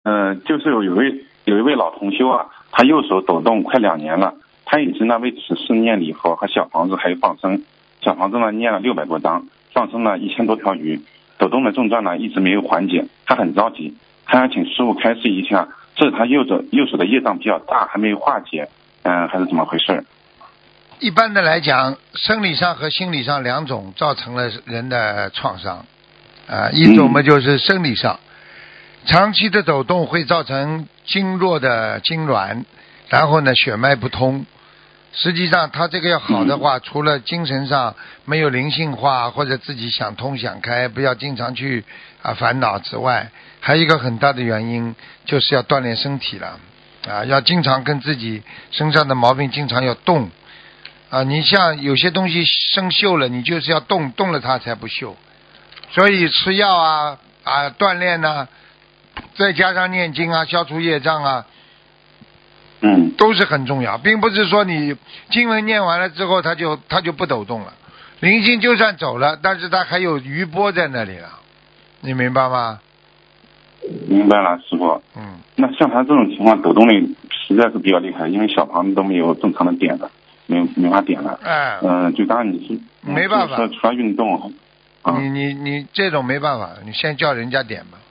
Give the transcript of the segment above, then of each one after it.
就是有一位老同修啊，他右手抖动快2年了，他一直呢为此事念礼佛和小房子还有放生，小房子呢念了600多张，放生了1000多条鱼，抖动的症状呢一直没有缓解，他很着急，他想请师父开示一下，这是他右手的业障比较大，还没有化解，还是怎么回事？ 一般的来讲，生理上和心理上两种造成了人的创伤，一种嘛就是生理上，长期的抖动会造成经络的痉挛，然后呢血脉不通。实际上他这个要好的话，除了精神上没有灵性化或者自己想通想开，不要经常去烦恼之外，还有一个很大的原因就是要锻炼身体了要经常跟自己身上的毛病经常要动你像有些东西生锈了，你就是要动了它才不锈，所以吃药锻炼再加上念经消除业障都是很重要，并不是说你经文念完了之后它就不抖动了，灵性就算走了，但是它还有余波在那里了，你明白吗？ 明白了，师傅。那像他这种情况，抖动力实在是比较厉害，因为小房子都没有正常的点的，没法点了。就当然你是没办法， 除了运动你这种没办法，你先叫人家点吧。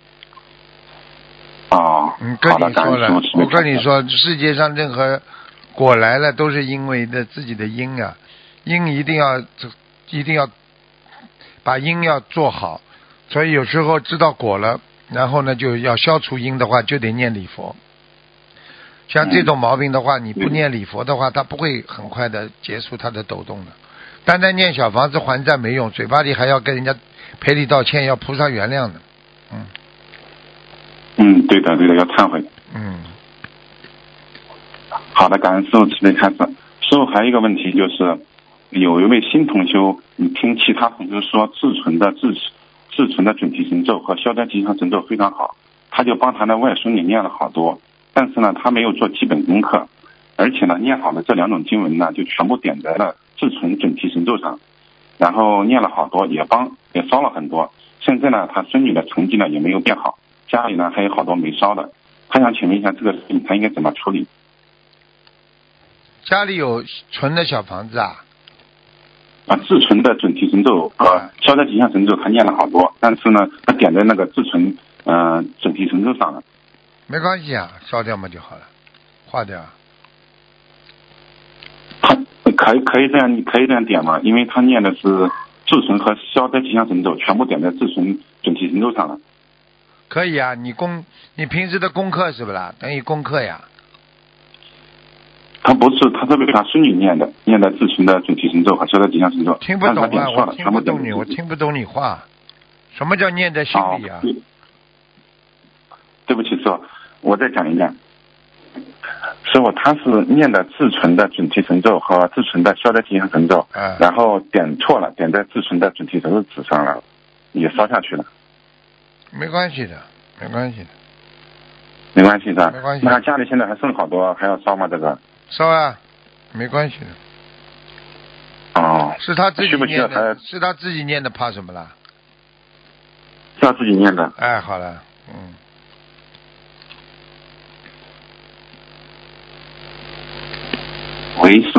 跟你说了，我跟你说，世界上任何果来了都是因为自己的因因一定要把因要做好，所以有时候知道果了，然后呢就要消除因的话，就得念礼佛。像这种毛病的话，你不念礼佛的话，它不会很快的结束它的抖动的。单单念小房子还债没用，嘴巴里还要跟人家赔礼道歉，要菩萨原谅的。 对的，要忏悔。好的，感恩师父慈悲开示。师父还有一个问题就是，有一位新同修，你听其他同修说自存的准提神咒和消灾吉祥神咒非常好，他就帮他的外孙女念了好多，但是呢，他没有做基本功课，而且呢，念好的这2种经文呢，就全部点在了自存准提神咒上，然后念了好多，也烧了很多。现在呢，他孙女的成绩呢也没有变好，家里呢还有好多没烧的，他想请问一下这个事情他应该怎么处理？ 家里有存的小房子自存的准提神咒和消灾吉祥神咒他念了好多，但是呢，他点在那个自存准提神咒上了。 没关系烧掉嘛就好了，化掉。 他可以这样点吗？因为他念的是自存和消灾吉祥神咒，全部点在自存准提神咒上了。 可以你平时的功课是不是等于功课呀？ 他不是，他是为他孙女念的自存的准提神咒和消灾吉祥神咒。 听不懂我听不懂我听不懂你话。什么叫念在心里对不起，师父，我再讲一遍。师父，他是念的自存的准提神咒和自存的消灾吉祥神咒，然后点错了，点在自存的准提神咒纸上了，也烧下去了。 没关系的。 没关系的。那家里现在还剩好多，还要烧吗？这个烧没关系的。是他自己念的，是他自己念的，怕什么啦？ 是他自己念的。 好了， 喂，